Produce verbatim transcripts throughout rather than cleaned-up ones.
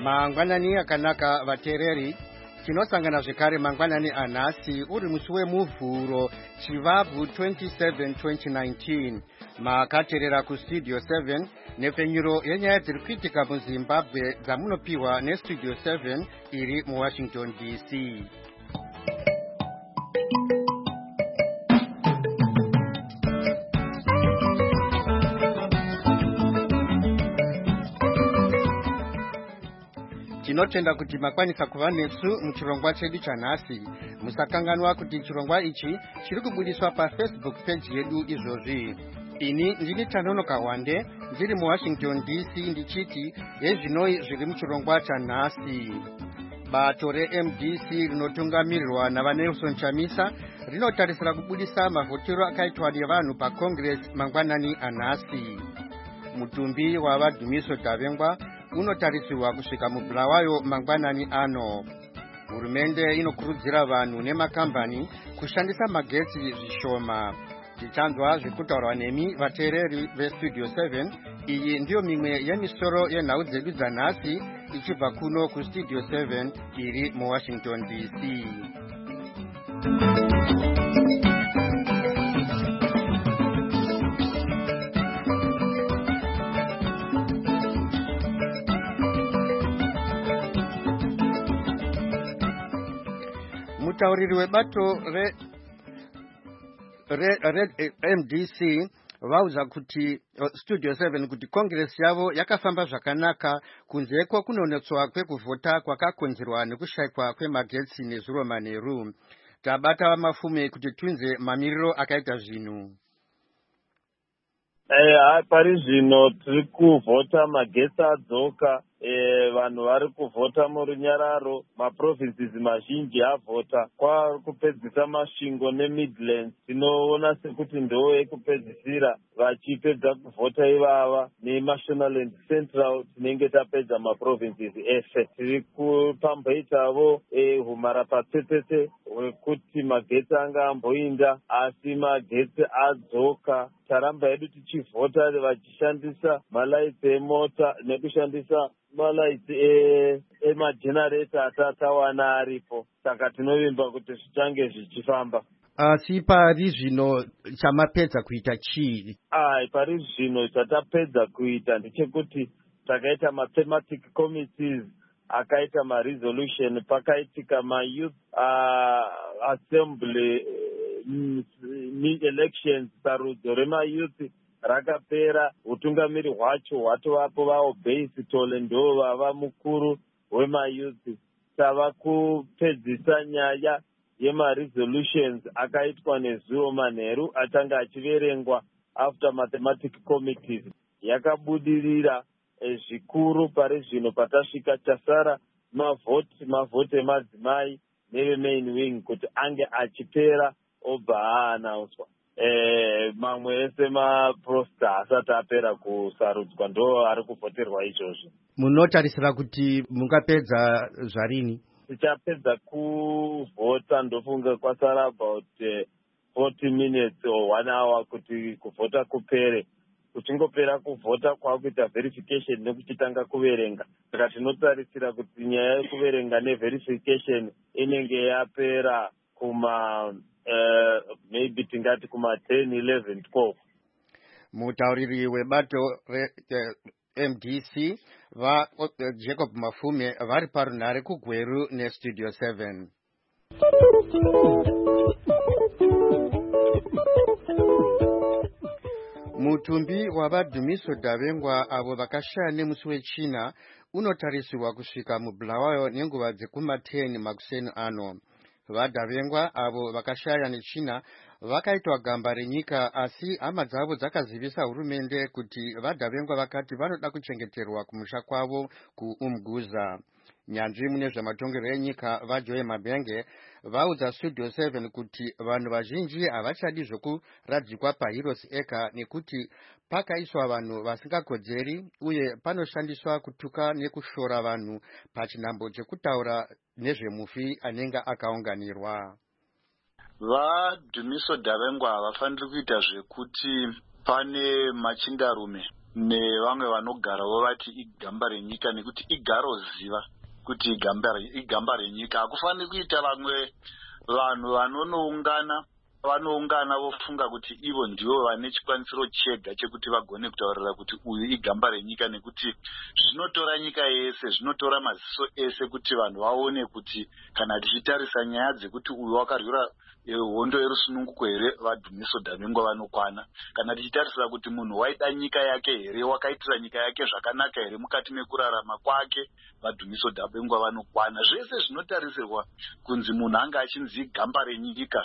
Mangwanani akanaka vatereri. Tinosangana zvekare mangwanani anhasi uri musi wemuvhuro Chivabvu twenty-seven twenty nineteen. Makaterera kustudio seven nepfenyuro yenyaya dziri kuitika muZimbabwe dzamunopiwa nestudio seven iri muWashington D C. Tinotenda kuti makwanisa kuva nesu muchirongwa chedu chanhasi. Musakanganwa kuti chirongwa ichi chiri kubudiswa paFacebook page yedu izvozvi. Ini ndini Tanonoka Wande ndiri muWashington D C ndichiti yezvinoi zviri muchirongwa chanhasi. Bato reM D C rinotungamirirwa navaNelson Chamisa rinotarisira kubudisa mavhotero akaitwa nevanhu paCongress mangwanani anhasi. Mutumbi wavaDhumiso Davengwa unotarisirwa kusvika muBulawayo mangwanani ano. Hurumende inokurudzira vanhu nemakambani kushandisa magetsi zvishoma. Tichanzwa zvekutaurwa nemi vateereri vestudio seven. Iyi ndiyo mimwe yemisoro yenhau dzedu dzanhasi ichibva kuno kustudio seven iri muWashington D C. Mutauriri webato re reM D C vauza kuti uh, studio seven kuti Congress yavo yakafamba zvakanaka kunzeko kunonotswa kwekuvhota kwakakonzerwa nekushayikwa kwemagetsi nezuro manheru. Tabata mafume kuti tunze mamiriro akaita zvinhu. Eh, pari zvino tiri kuvhota magetsi adzoka. Eh, vanhu vari kuvhota murunyararo, maprovinces mazhinji avhota. Kwa kupedzisa masvingo neMidlands tinoona sekuti ndo ekupedzisira vachipedza kuvhota ivava. NeMashonaland Central tinenge tapedza maprovinces ese. Tiri kupambaitavo eh, humara patsetsetse hwekuti magetsi anga amboinda asi magetsi adzoka. Taramba yedu tichivhota vachishandisa malaitsi emota nekushandisa malaitsi emagenerator atatawana aripo. Saka tinovimba kuti zvichange zvichifamba. Asi pari zvino chamapedza kuita chii? Ai, pari zvino chatapedza kuita ndechekuti takaita mathematic committees akaita maresolution, pakaitika mayouth uh, assembly uh, elections. Sarudzo remayouth rakapera, utungamiri hwacho hwatovapo vavo base tole ndo vava mukuru wemayouth. Tava kupedzisa nyaya yemaresolutions akaitwa nezuro manheru atanga achiverengwa after mathematic committees. Yakabudirira eh, zvikuru pari zvino patasvika chasara mavhoti mavhoti emadzimai neve main wing kuti ange achipera obva aanauswa. Eh, mamwe ese maprosta asati apera kusarudzwa ndo ari kuvhoterwa izvozvo. Munotarisira kuti mungapedza zvarini? Tichapedza kuvhota ndofunga kwasara about uh, forty minutes or one hour kuti kuvhota kupere. Kuchingopera kuvhota kwakuita verification nekuchitanga kuverenga. Saka tinotarisira kuti nyaya yekuverenga neverification inenge yapera kuma uh, maybe tingati kuma ten, eleven, twelve. Mutauriri webato reM D C va uh, Jacob Mafume vari parunhare kuGweru nestudio seven. Mutumbi wavaDhumiso Davengwa avo vakashaya nemusi wechina unotarisirwa kusvika muBulawayo nenguva dzekuma ten makuseni ano. VaDavengwa avo vakashaya nechina vakaitwa gamba renyika, asi hama dzavo dzakazivisa hurumende kuti vaDavengwa vakati vanoda kuchengeterwa kumusha kwavo kuUmguza. Nyanzvi mune zvematongerwo enyika vaJoe Mabenge vaudza studio seven kuti vanhu vazhinji havachadi zvokuradzikwa paHeroes Acre nekuti pakaiswa vanhu vasingakodzeri uye panoshandiswa kutuka nekushora vanhu pachinhambo chekutaura nezvemufi anenge akaunganirwa. VaDhumiso Davengwa havafaniri kuita zvekuti pane machindarume nevamwe vanogarawo vati igamba renyika, nekuti igaro ziva kuti igamba renyika. Hakufaniri kuita vamwe vanhu vanonoungana vanoungana vofunga kuti ivo ndivo vane chikwanisiro chega chekuti vagone kutaurira kuti uyu igamba renyika, nekuti zvinotora nyika yese, zvinotora maziso ese kuti vanhu vaone kuti kana tichitarisa nyaya dzekuti uyu wakarwira hondo yerusununguko here, vadhumiso Dabengwa vanokwana. Kana tichitarisira kuti munhu waida nyika yake here, wakaitira nyika yake zvakanaka here mukati mekurarama kwake, vadhumiso Dabengwa vanokwana. Zvese zvinotarisirwa kunzi munhu anga achinzi gamba renyika,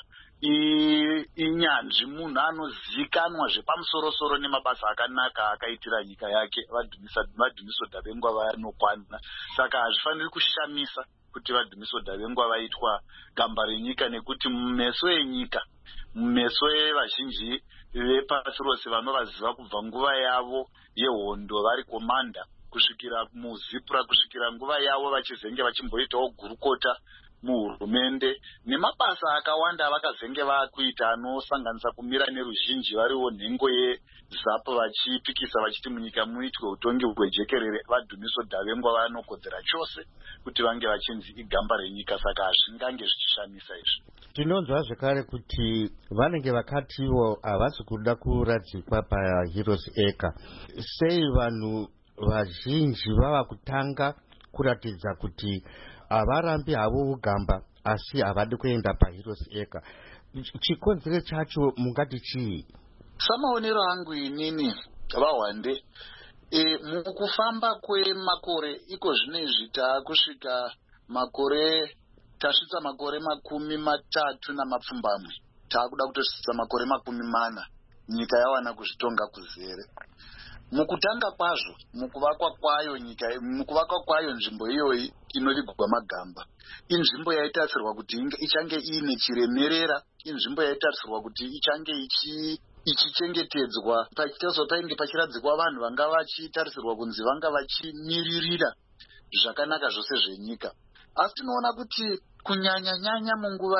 inyanzvi, munhu anozikanwa zvepamusoro-soro nemabasa akanaka akaitira nyika yake, vadhumiso Dabengwa vanokwana. Saka hazvifaniri kushamisa kuti vadhumiso Dabengwa vaitwa gamba renyika, nekuti mumeso enyika, mumeso evazhinji vepasi rose vanovaziva kubva nguva yavo yehondo vari komanda kusvikira muzipura, kusvikira nguva yavo vachizenge vachimboitawo gurukota muhurumende, nemabasa akawanda vakazenge vakuita anosanganisa kumira neruzhinji variwo nhengo yezapo vachipikisa vachiti munyika muitwe utongi hwejekerere, vadhumiso Dabengwa vanokodzera chose kuti vange vachinzi igamba renyika. Saka hazvingange zvichishamisa izvi. Tinonzwa zvekare kuti vanenge vakatiwo havasi kuda kuradzikwa paHeroes Acre. Sei vanhu vazhinji vava kutanga kuratidza kuti havarambi havo ugamba asi havadi kuenda paHeroes Acre? Chikonzero chacho mungati chii? Samaonero angu inini vaWande, e, mukufamba kwemakore iko zvinezvi taakusvika makore tasvitsa makore makumi matatu namapfumbamwe, taakuda kutosvitsa makore makumi mana nyika yawana kuzvitonga kuzere. Mukutanga kwazvo, mukuvakwa kwayo nyika, mukuvakwa kwayo nzvimbo iyoyi inovigwa Magamba, inzvimbo yaitarisirwa kuti ichange ine chiremerera, inzvimbo yaitarisirwa kuti ichange ichi ichichengetedzwa, pachitariswa painge pachiradzikwa vanhu vanga vachitarisirwa kunzi vanga vachimiririra zvakanaka zvose zvenyika. Asi tinoona kuti kunyanya nyanya munguva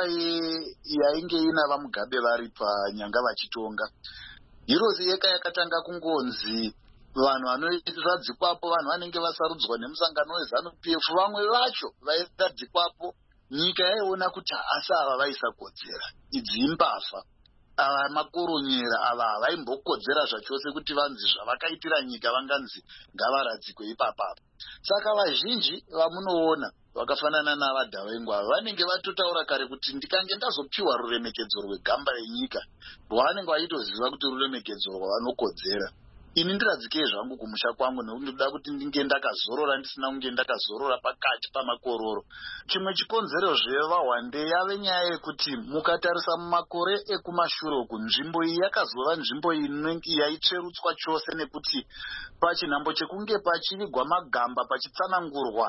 yainge ina vaMugabe vari panyanga vachitonga, Heroes Acre yakatanga kungonzi vanhu vanoradzikwapo, vanhu vanenge vasarudzwa nemusangano weZANU-P F, vamwe vacho vairadzikwapo nyika yaiona kuti asi ava vaisakodzera, idzi imbafa, ava makoronyera, ava havaimbokodzera zvachose kuti vanzi zvavakaitira nyika vanganzi ngavaradzikwe ipapapa. Saka vazhinji vamunoona vakafanana navaDabengwa vanenge vatotaura kare kuti ndikange ndazopiwa ruremekedzo rwegamba renyika, vanenge vachitoziva kuti ruremekedzo rwavanokodzera. Ini ndiradzikei zvangu kumusha kwangu, nekuti ndoda kuti ndinge ndakazorora ndisina kunge ndakazorora pakati pamakororo. Chimwe chikonzero zvevaWande yave nyaya yekuti mukatarisa mumakore ekumashure uku, nzvimbo iyi yakazova nzvimbo inenge yaitsverutswa chose, nekuti pachinhambo chekunge pachivigwa Magamba pachitsanangurwa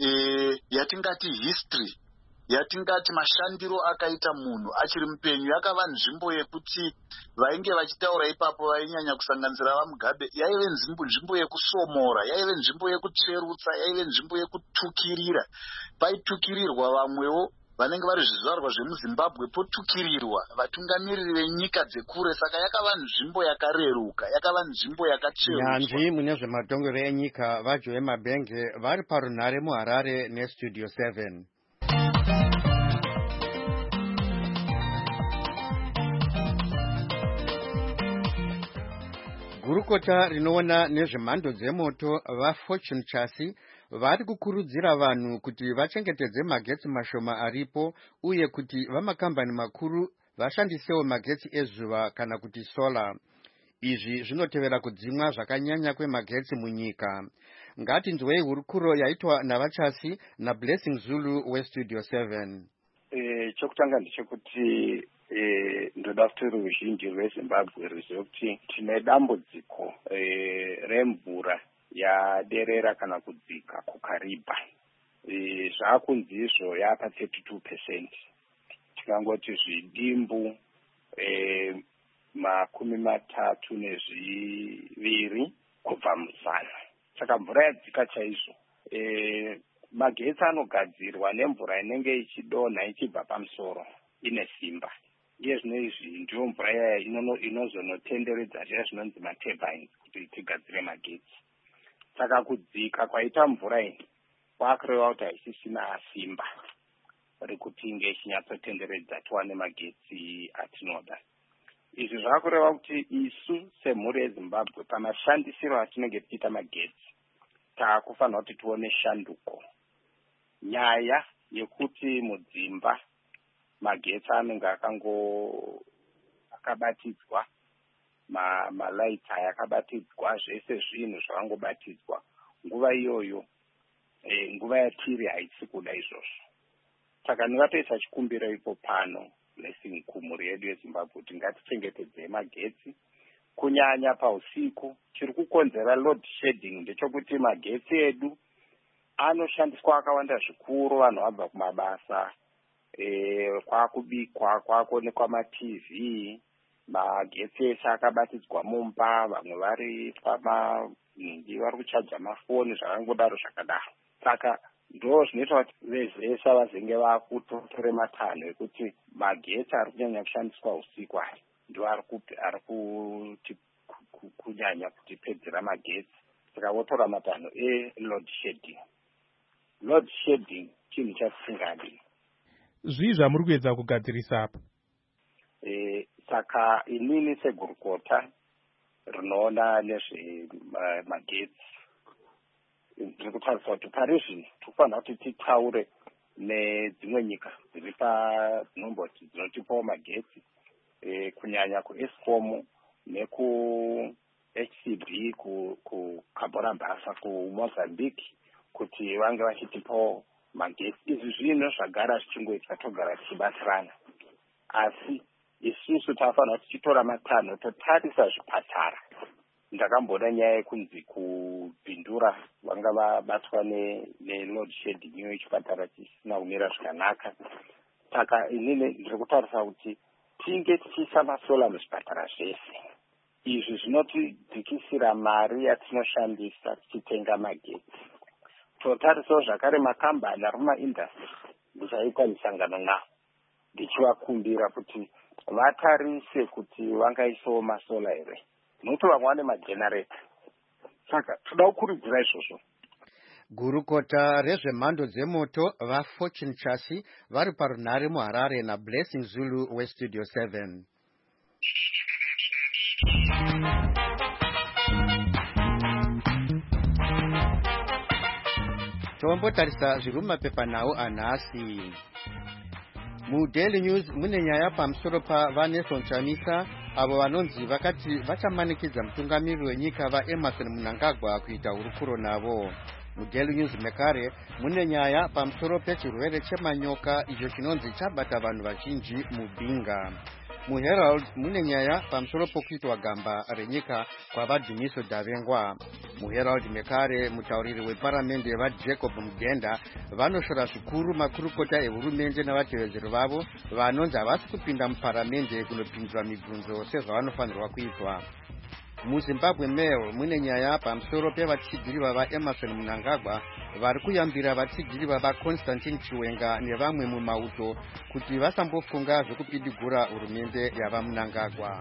e, yatingati history, yatingati mashandiro akaita munhu achiri mupenyu, yakava nzvimbo yekuti vainge vachitaura ipapo vainyanya kusanganisira vaMugabe, yaive nzvimbo nzvimbo yekusomora, yaive nzvimbo yekutsverutsa, yaive nzvimbo yekutukirira. Paitukirirwa vamwewo vanenge vari zvizvarwa zvemuZimbabwe, potukirirwa vatungamiriri venyika dzekure. Saka yakava nzvimbo yakareruka, yakava nzvimbo yakatsverutswa. Nyanzvi mune zvematongero enyika vaJoe Mabenge vari parunhare muHarare neStudio seven. Gurukota rinoona nezvemhando dzemoto vaFortune Chassis vari kukurudzira vanhu kuti vachengetedze magetsi mashoma aripo, uye kuti vamakambani makuru vashandisewo magetsi ezuva kana kuti sola. Izvi zvinotevera kudzimwa zvakanyanya kwemagetsi munyika. Ngatinzwei hurukuro yaitwa navaChassis naBlessing Zulu weStudio seven. Eh, chokutanga ndechekuti eh, ndoda kuti ruzhinji rweZimbabwe ruzive kuti tine dambudziko eh, remvura yaderera kana kudzika kuKariba. Eh, zvakunzi izvo yapa thirty-two percent. Tikangoti zvidimbu eh, makumi matatu nezviviri kubva muzana. Saka mvura yadzika chaizvo. Eh, magetsi anogadzirwa nemvura inenge ichidonha ichibva pamusoro, ine simba. ngezvino izvi ndiyo mvura yaya inozonotenderedza zviya zvinonzi maturbines kuti tigadzire magetsi. Saka kudzika kwaita mvura iyi kwakureva kuti haisisina simba rekuti inge ichinyatsotenderedza tiwane magetsi atinoda. Izvi zvakureva kuti isu semhuri yeZimbabwe pamashandisiro atinenge tichiita magetsi taakufanira kuti tione shanduko. Nyaya yekuti mudzimba magetsi anenge akango akabatidzwa, malaiti aya akabatidzwa, zvese zvinhu zvakangobatidzwa nguva iyoyo, e, nguva yatiri haisi kuda izvozvo. Saka ndingatoisa chikumbiro ipo pano blessing kumhuri yedu yeZimbabwe kuti ngatichengetedze magetsi kunyanya pausiku. Chiri kukonzera load shedding ndechekuti magetsi edu anoshandiswa akawanda zvikuru, vanhu vabva kumabasa, e, kwakubikwa, kwakuonekwa ma-TV, magetsi ese akabatidzwa mumba, vamwe vari pamanhingi vari kuchaja mafoni, zvakangodaro zvakadaro. Saka ndo zvinoita kuti vezesa vazenge vakutotore matanho ekuti magetsi ari kunyanya kushandiswa usiku aya ndo ari kuti kunyanya kutipedzera magetsi. Saka votora matanho e-load shedding. Load shedding chinhu chatisingadi. Zvii zvamuri kuedza kugadzirisa apa? E, saka inini segurukota rinoona nezve magetsi ndiri kutarisa kuti pari zvino tinofanira kuti titaure nedzimwe nyika dziri padzinomboti dzinotipawo magetsi, e, kunyanya kuEskom neku-H C B kuCabora Bassa kuMozambique kuti vange vachitipawo magetsi. Izvi zvino zvagara zvichingoitwa togara tichibatsirana, asi isusu tafanira kuti tichitora matanho totarisa zvipatara. Ndakamboda nyaya yekunzi kupindura vanga vabatwa ne-load shedding iyo ichipatara chisina kumira zvakanaka. Saka inini ndiri kutarisa kuti tinge tichiisa masola muzvipatara zvese. Izvi zvinotidzikisira mari yatinoshandisa tichitenga magetsi. Totarisawo zvakare makambani ari mumaindastry ndichaita misangano navo ndichivakumbira kuti vatarise kuti vangaisawo masola here, nokuti vamwe vane majenereta. Saka toda kukurudzira izvozvo. Gurukota rezvemhando dzemoto vaFortune Chasi vari parunhare muHarare naBlessing Zulu weStudio seven. Tombotarisa zviri mumapepanhau anhasi. MuDaily News mune nyaya pamusoro paVaNelson Chamisa avo vanonzi vakati vachamanikidza mutungamiri wenyika vaEmmerson Mnangagwa kuita hurukuro navo. MuDaily News mekare mune nyaya pamusoro pechirwere chemanyoka icho chinonzi chabata vanhu vazhinji muBinga. MuHerald mune nyaya pamusoro pokuitwa gamba renyika kwavaDhumiso Davengwa. MuHerald mekare mutauriri weparamende vaJacob Mugenda vanoshora zvikuru makurukota ehurumende navatevedzeri vavo vanonzi havasi kupinda muparamende kunopinzwa mibvunzo sezvavanofanirwa kuitwa. MuZimbabwe Mail mune nyaya pamusoro pevatsigiri vavaEmmerson Mnangagwa vari kuyambira vatsigiri vavaConstantine Chiwenga nevamwe mumauto kuti vasambofunga zvokupidigura hurumende yavaMnangagwa.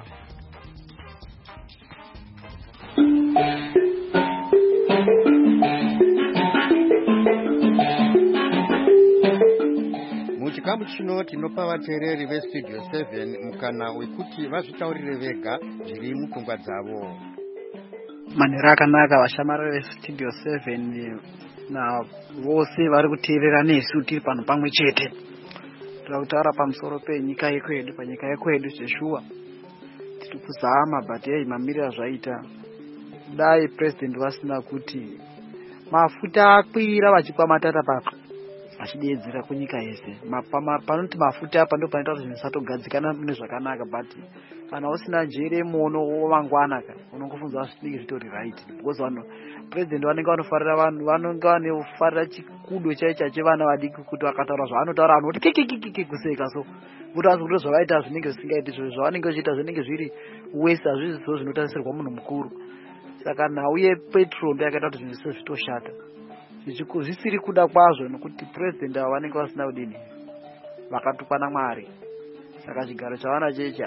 Muchikamu chino tinopa vateereri veStudio seven mukana wekuti vazvitaurire vega zviri mupfungwa dzavo. Manhero akanaka vashamari veStudio seven na vose vari kuteerera nesu tiri pano pamwe chete. Tiri kutaura pamusoro penyika yekwedu, panyika yekwedu zveshuwa. Tiri kuzama but hey mamirira zvaita. Dai president vasina kuti mafuta akwira vachipa matata papa achidedzera kunyika yese. Panoti mafuta apa ndo panoita kuti zvinhu zvisatogadzikana nezvakanaka, but kana usina njere muono wamangwana ka unongofunza zvinenge zvitori right, because vanhu president vanenge vanofarira vanhu vanenge vanofarira chikudo chaicha chevana vadiki kuti vakataura zvaanotaura vanhu kuti kikikiki kuseka. So kuti azvikuto zvavaita zvinenge zvisingaiti zviro zvavanenge vachiita zvinenge zviri wese hazvizvo zvinotarisirwa munhu mukuru. Saka nauye petrol ndo yakaita kuti zvinhu zvese zvitoshata zvisiri kuda kwazvo, nokuti president vanenge vasina kudini vakatukana Mwari. saka chigaro chavana chechi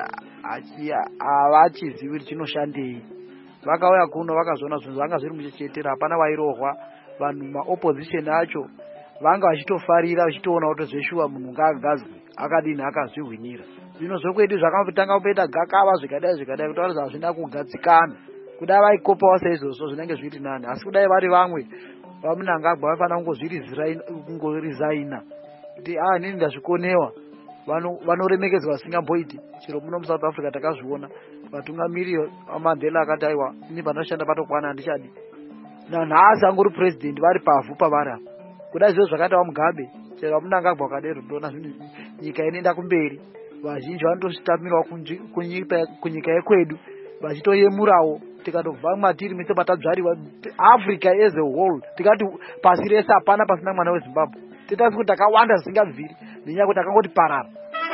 havachizivi kuti chinoshandei. Vakauya kuno vakazoona zvinhu zvanga zviri muchechetera, hapana vairohwa. Vanhu maopposition acho vanga vachitofarira vachitoona kuti zveshuwa munhu ngaagadzwe akadini akazvihwinira. Zvino zvokwedu zvakatanga kupeita gakava zvikadai zvikadai kutaura hazvina kugadzikana. Kudai vaikopawo saizvozvo zvinenge zviri nani, asi kudai vari vamwe vaMnangagwa vaifanira kungorizaina kuti ah inini ndazvikonewa. Vanoremekedzwa vasingamboiti. Chero muno muSouth Africa takazviona vatungamiri vaMandela akati aiwa ini panoshanda patokwana handichadi. Nanhasi angori president vari pavhu pavari apa. Kudai zviro zvakaitawo Mugabe, chero vaMnangagwa vakadero ndona zvinhu nyika inoenda kumberi. Vazhinji vanotoshitamirawo kunyika yekwedu vachitoyemurawo. Tikatobva matiri mise patadzvariwa Africa as a whole, tikati pasi rese hapana pasina mwana weZimbabwe. Titasi kuti takawanda zvisingabviri nenyaya yekuti takangoti parara.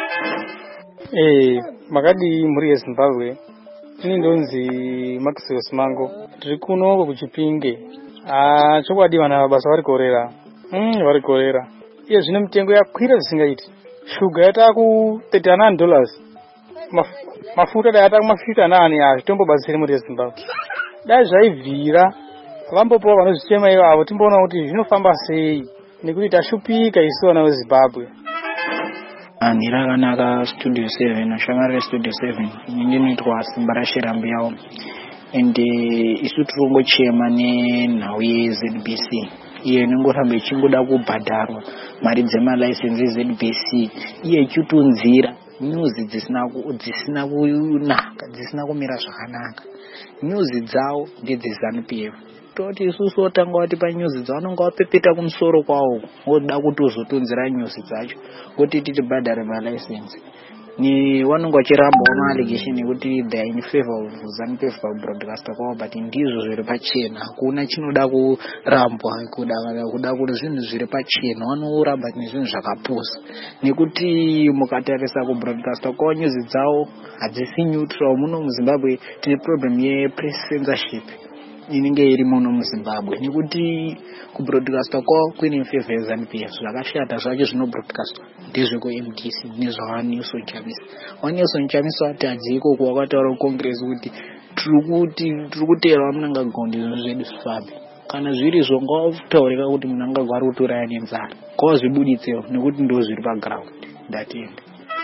Eh, makadi muri yeZimbabwe. Ini ndonzi Maxwell Simango. Tiri kuno kuChipinge. Ah, chokwadi vana mabasa vari korera. Mm, vari korera. Iye zvine mitengo yakwira zvisingaiti. Shuga yata ku thirty nine dollars. Maf mafuta da yata kuma fifty nine ya zvitombo batsiri muri yeZimbabwe. Dai zvaivhira vambopo vanozvichema ivo avo timboona kuti zvinofamba sei nekuti tashupika isu vana veZimbabwe. Andira rakanaka Studio seven, ashamarira Studio seven. Ndinoitwa Simba raShirambi yawo. And isu tirongochema nenhau yeZ B C. Iye inongoramba ichingoda kubhadharwa mari dzemalicense eZ B C. Iye ichitunzira nyuzi dzisina dzisina kunaka, dzisina kumira zvakanaka. Nyuzi dzawo ndedzeZANU P F. Toti isusu otanga wati panyuzi dzavanonga wapepeta kumusoro kwawo woda kuti uzotunzira nyuzi dzacho kuti titi bhadhare malicense. Ni vanonga vachiramba allegation yekuti they are in favor of ZANU P F broadcaster kwawo, but ndizvo zviri pachena. Hakuna chinoda kurambwa kuda kuda kuti zvinhu zviri pachena vanoramba nezvinhu zvakapusa. Nekuti mukatarisa kubroadcaster kwawo nyuzi dzawo hadzisi neutral. Muno muZimbabwe tine problem yepress censorship inenge iri muno muZimbabwe, nekuti kubroadcaster kwawo kuine favor yeZANU P F. Zvakashata zvacho zvinobroadcast ndezveko M D C nezvaNelson Chamisa. waNelson Chamisa ati adziko kwakataura kuCongress kuti tiri kutera Mnangagwa ndizvo zvedu zvifambe. Kana zviri izvo ngavataurika kuti Mnangagwa ari kutoraya nenzara, ngavazvibuditsewo nekuti ndo zviri paground. Ndatenda.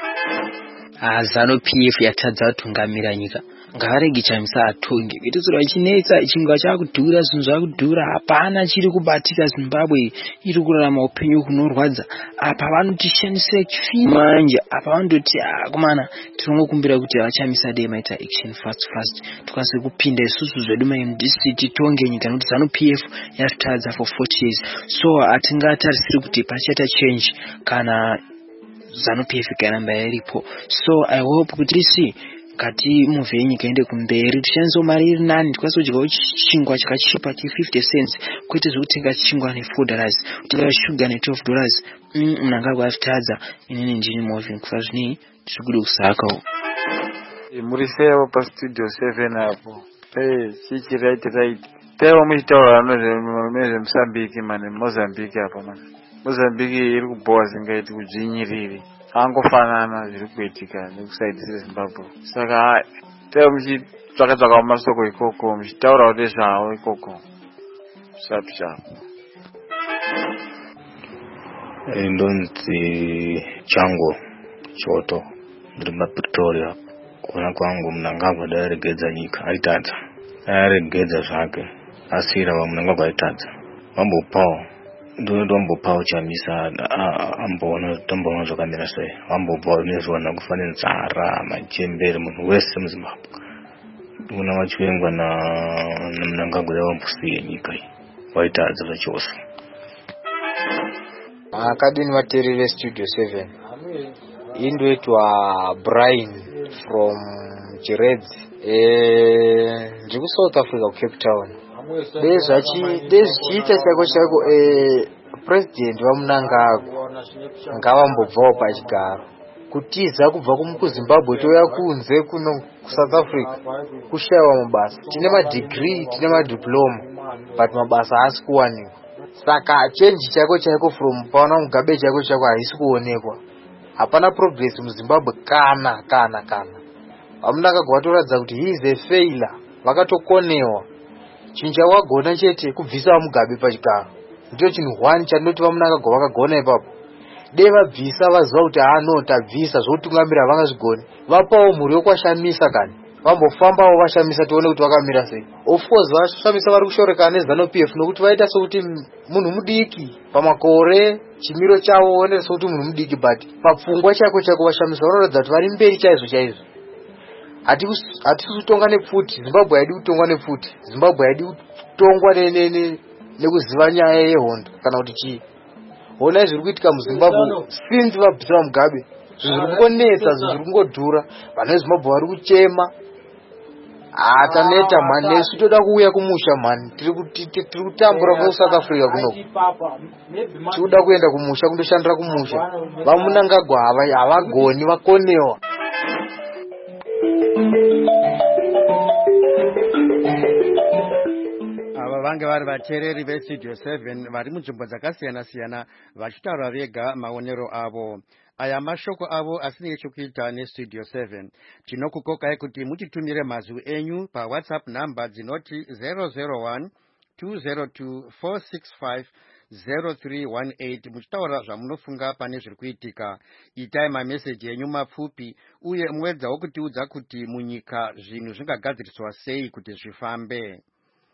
Ah, ZANU P F yatadza kutungamira nyika. Ngavarege Chamisa atonge. Vitozorwa chinetsa chingwa chakudhura, zvinhu zvakudhura, hapana chiri kubatika. Zimbabwe iri kurarama upenyu kunorwadza. Apa vanotishandisa chifini manje. Apa vanondoti akomana tirongokumbira kuti Chamisa dei maita action fast fast. Tukase kupinda isusu zvedu ma-M D C titonge nyika nokuti ZANU P F yatadza for forty years. So atingatarisiri kuti pachaita change kana ZANU P F ikaramba iripo. So I hope kuti tisi kati muvhe yenyika ende kumberi tishandisawo mari iri nani, tikasodyawo chingwa chakachipa ti fifty cents kwete zvekutenga chingwa ne four dollars, kutenga sugar ne twelve dollars. Mnangagwa atadza. Inini ndini Moving kufa zvini tiri kusakawo. Muri sewo pa Studio seven apo. Eh, chichi right right. Tewa muchitaura nezve Mozambique mane Mozambique apa mane. Mozambique iri kubowa zingaiti kudzinyiriri. Angofanana zviri kuitika nekusaidi seZimbabwe. Saka tewa muchitsvaka masoko ikoko muchitaura kuti zvawo ikoko. Sharp sharp. Ndonzi Chango Choto ndiri muPretoria. Kuona kwangu Mnangagwa daregedza nyika aitadza. Aregedza zvake. Asira wa Mnangagwa aitadza. Vambopawo ndombopawo Chamisa amboona tomboona zvakamira sei. Vambobva nezvona kufanira nzara majembere munhu wese muZimbabwe. Ndona vachivengwa na Mnangagwa vambusiye nyika iyi. Vaitadza zvachose. Akadini vateerere Studio seven. Indoitwa Brian from Chiredzi. Eh, ndiri kuSouth Africa kuCape Town. Dezvichiita chako chako eh president vaMnangagwa ngavambobvawo pachigaro kutiza kubva kuZimbabwe toya kunze kuno kuSouth Africa kushayiwa mabasa. Tine madegree, tine madiploma, but mabasa haasi kuwanikwa. Saka change chako chako from paona Mugabe chako chako haisi kuonekwa. hapana progress muZimbabwe kana kana kana. Vamunangagwa vatoratidza kuti he is a failure, vakatokonewa. Chinhu chawagona chete kubvisa Mugabe pachigaro. Ndicho chinhu one chandinoti vamunangagwa vakagona ipapo. Dei vabvisa vaziva kuti ano tabvisa zvotungamira havangazvigoni. Vapawo mhuri yokwashamisa kani. Vambofambawo vashamisa tione kuti vakamira sei. Of course vashamisa vari kushorekana neZANU-P F nokuti vaita sokuti munhu mudiki pamakore chimiro chavo onesa sokuti munhu mudiki, but papfungwa chako chako vashamisa vanoratidza kuti vari mberi chaizvo chaizvo. Hatisi kutongwa nepfuti, Zimbabwe haidi kutongwa nepfuti. Zimbabwe haidi kutongwa nekuziva nyaya yehondo kana kuti chii. Honai zviri kuitika muZimbabwe since vabvisa Mugabe. Zviri kungonetsa, zviri kungodhura. Vanhu veZimbabwe vari kuchema. Ataneta man, nesu toda kuuya kumusha man. Tiri kutambura ku South Africa kuno. Tinoda kuenda kumusha kundoshandira kumusha. Vamunangagwa havagoni, vakonewa. Ava vange vari vateereri veStudio seven vari munzvimbo dzakasiyana siyana vachitaura vega maonero avo. Aya mashoko avo asine chekuita neStudio seven. Tinokukokai kuti mutitumire mazwi enyu paWhatsApp number dzinoti zero zero one two zero two four six five zero three one eight muchitaura zvamunofunga pane zviri kuitika. Itai mameseji enyu mapfupi uye muedzawo kutiudza kuti munyika zvinhu zvingagadziriswa sei kuti zvifambe.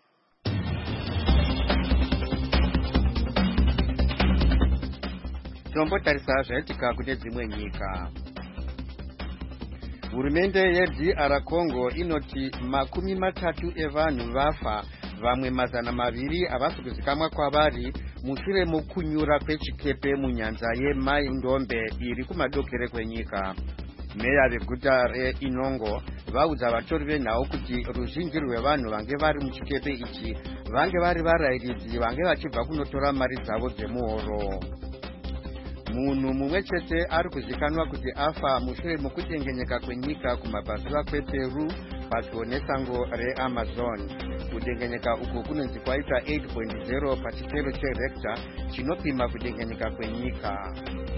Tombotarisa zvaitika kune dzimwe nyika. Hurumende yeD R Congo inoti makumi matatu evanhu vafa, vamwe mazana maviri havasi kuzikamwa kwavari mushure mokunyura kwechikepe munyanza yeMai Ndombe iri kumadokere kwenyika. Meya veguta reInongo vaudza vatori venhau kuti ruzhinji rwevanhu vange vari muchikepe ichi vange vari varayiridzi vange vachibva kunotora mari dzavo dzemuhoro. Munhu mumwe chete ari kuzikanwa kuti afa mushure mokudengenyeka kwenyika kumabvazuva kwePeru padyo nesango reAmazon. Kudengenyeka uku kunonzi kwaita eight point zero pachikero cheRichter chinopima kudengenyeka kwenyika.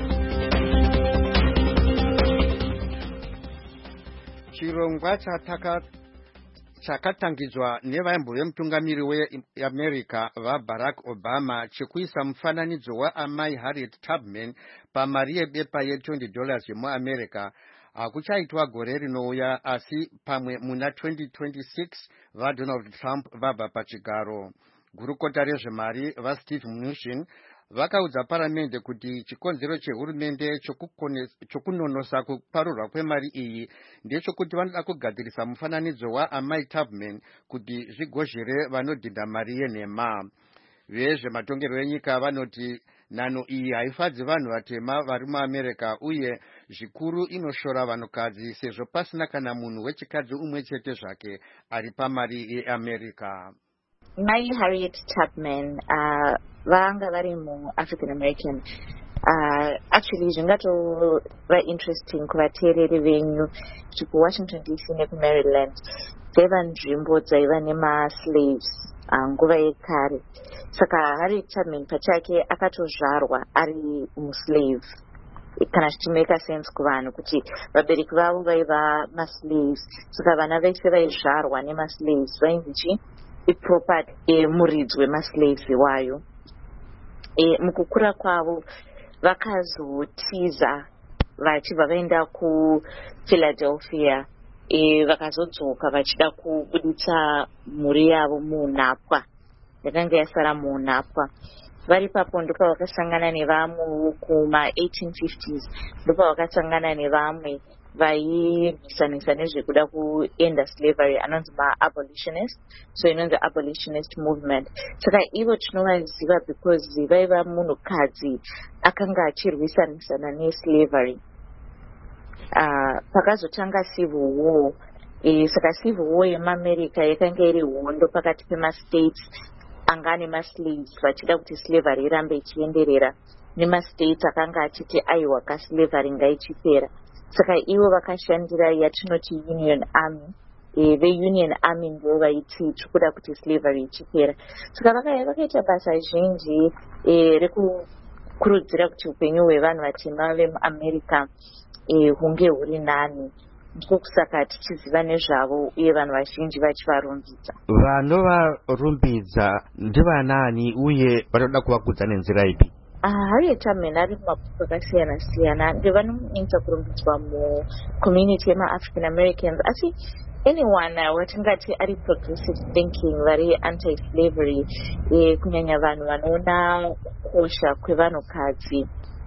Chirongwa chataka chakatangidzwa nevaimbo vemutungamiri weAmerica vaBarack Obama chekuisa mufananidzo waamai Harriet Tubman pamari yebepa ye twenty dollars yemuAmerica hakuchaitwa gore rinouya, asi pamwe muna twenty twenty-six vaDonald Trump vabva pachigaro. Gurukota rezvemari vaSteve Mnuchin vakaudza paramende kuti chikonzero chehurumende chokunonosa kuparurwa kwemari iyi ndechekuti vanoda kugadzirisa mufananidzo waamai Tubman kuti zvigozhere vanodhinda mari yenhema. Vezvematongerwo enyika vanoti nhano iyi haifadzi vanhu vatema vari muAmerica uye zvikuru inoshora vanhukadzi sezvo pasina kana munhu wechikadzi umwe chete zvake ari pamari yeAmerica. Mai Harriet Tubman uh, vanga vari mu-African American. Uh, actually zvingatova interesting kuvateereri venyu kuti kuWashington D C nekuMaryland dzaiva nzvimbo dzaiva nema-slaves nguva uh, yekare. Saka Harriet Tubman pachake akatozvarwa ari muslave. Kana zvichimeka sense kuvanhu kuti vabereki vavo vaiva maslaves, saka vana vese vaizvarwa nemaslaves vainzi chi iproperty emuridzi wemaslaves wayo. E, mukukura kwavo vakazotiza vachibva vaenda kuPhiladelphia, e, vakazodzoka vachida kubuditsa mhuri yavo muunapwa yakanga yasara muunapwa. Vari papo ndipo vakasangana nevamwe kuma eighteen fifties, ndipo vakasangana nevamwe vaimhisanisa nezvekuda kuenda slavery anonzi ma-abolitionist, so inonzi abolitionist movement. Saka ivo tinovaziva because vaiva munhukadzi akanga achirwisanisana neslavery. Uh, pakazotanga civil war. E, saka civil war yemuAmerica yakanga iri hondo pakati pemastates anga nemaslaves vachida kuti slavery irambe ichienderera nemastates akanga achiti aiwa kaslavery ngaichipera. Saka ivo vakashandira yatinoti Union Army. E, veUnion Army ndivo vaiti tikuda kuti slavery ichipera. Saka vakaita basa zhinji e, reku kurudzira kuti upenyu hwevanhu vatema vemuamerica hunge huri nani. Ndokusaka tichiziva nezvavo uye vanhu vazhinji vachivarumbidza. Vanovarumbidza ndivanani uye vanoda kuvakudza nenzira ipi? Harriet Tubman ari mumabhuku akasiyana siyana ndevanoita kurumbidzwa mucommunity yemaAfrican Americans, asi anyone watingati ari progressive thinking vari anti-slavery, kunyanya vanhu vanoona kukosha kwevanhukadzi,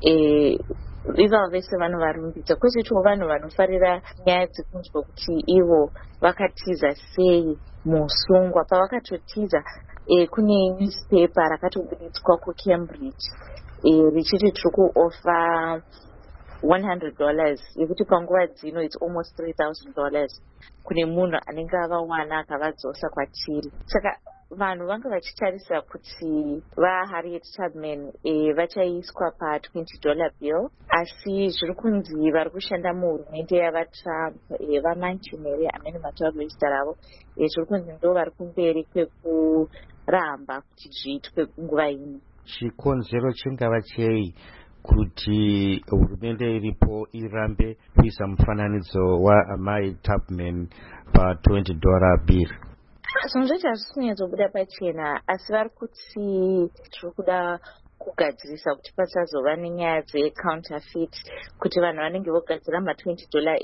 ivavo vese vanovarumbidza. Kwezvetiwo vanhu vanofarira nyaya dzekunzwa kuti ivo vakatiza sei musungwa. Pavakatotiza kune newspaper rakatoburitswa kuCambridge richiti tiri kuofa one hundred dollars yekuti panguva dzino it's almost three thousand dollars kune munhu anenge avawana akavadzosa kwatiri. Saka vanhu vanga vachitarisa kuti vaHarriet Tubman vachaiswa pa twenty dollar bill, asi zviri kunzi vari kushanda muhurumende yavaTrump vaManchin here amene matauriro ezita ravo, zviri kunzi ndo vari kumberi kwekuramba kuti zviitwe nguva ino. Chikonzero chingava chei kuti hurumende iripo irambe kuisa mufananidzo waamai Tubman pa twenty dollar bill? Zvinhu zvacho hazvisi kunyatsobuda pachena, asi vari kuti tiri kuda kugadzirisa kuti pasazova nenyaya dzecounterfeit, kuti vanhu vanenge vogadzira ma twenty dollar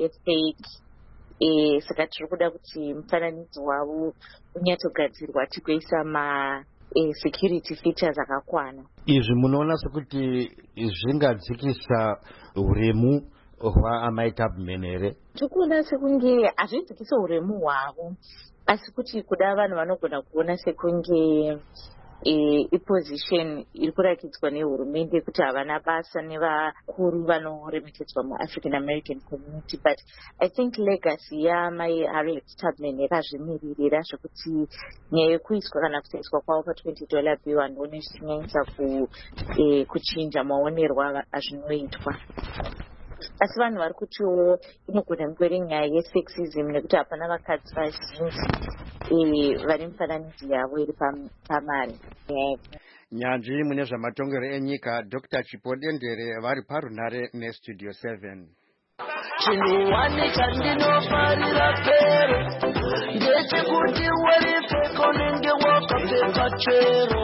efake. Saka tiri kuda kuti mufananidzo wavo unyatsogadzirwa tigoisa ma security features akakwana. Izvi munoona sekuti zvingadzikisa uremu hwaamai Tubman here? Tikuona sekunge hazvidzikise uremu hwavo, asi kuti kuda vanhu vanogona kuona sekunge iposition iri kurakidzwa nehurumende kuti havana basa nevakuru vanoremekedzwa muAfrican American community. But I think legacy yamai Harriet Tubman yakazvimiririra zvekuti nyaya yekuiswa kana kusaiswa kwavo pa twenty dollar bill handioni zvichinyanyisa kuchinja maonerwa azvinoitwa. Asi vanhu vari kutiwo inogona ngweri nyaya yesexism nekuti hapana vakadzi vazhinji vari mufananidzo yavo iri pamari. Nyanzvi mune zvamatongero enyika Doctor Chipodendere vari parunare nestudio seven. Chinhuwane chandinofarira pero ndechekuti weripfeko nenge wakapfeka chero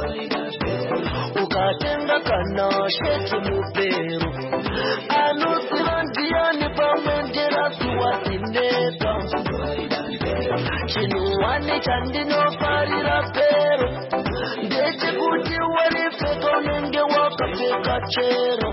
ukatenga kana sheti mupero anoziva ndiani pamwe nderasiwazineka. Chinhuwane chandinofarira pero ndechekuti weripfeko nenge wakapfeka chero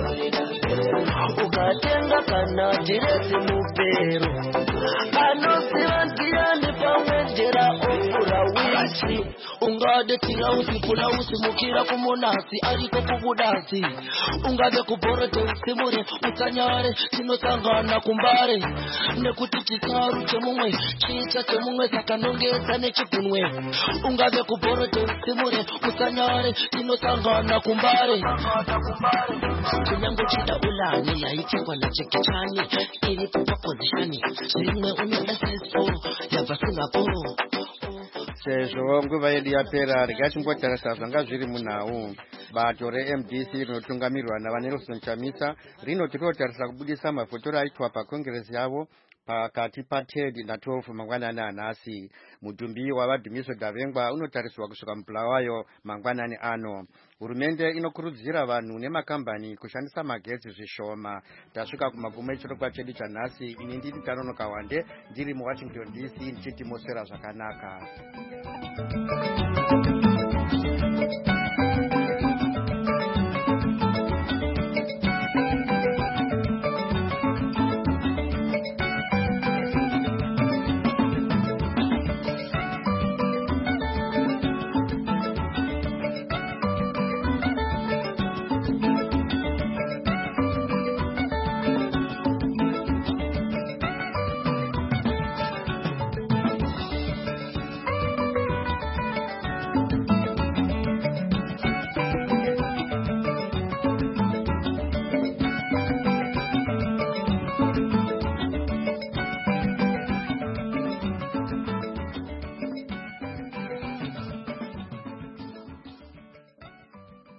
ukatenga kana direzi mupero anoziva ndiani pamwe ndera ofura wisi. Ungade tirausi pulausi mukira kumonasi ariko kubudasi, ungade kubhorete usimure utanyare tinosangana kumbare nekuti chitaru chemumwe chiita chemumwe saka nongedza nechigunwe. Ungade kubhorete usimure utanyare tinosangana kumbare kunyango chida ulani yaichekwa nachekichani iripo papozishani zimwe unoda seso yabva Singapore. Sezvo nguva yedu yapera, regai timbotarisa zvanga zviri munhau. Bato reM D C rinotungamirwa naVanelson Chamisa rinoti rinotarisa kubudisa mavhotoro aitwa pakongresi yavo pakati paTed naTwelve mangwanani anhasi. Mutumbi wavaDhumiso Davengwa unotariswa kusvika muBulawayo mangwanani ano. Hurumende inokurudzira vanhu nemakambani kushandisa magetsi zvishoma. Tasvika kumagumo echirongwa chedu chanhasi. Ini ndini Tanonoka Wande ndiri muWashington D C ndichiti moswera zvakanaka.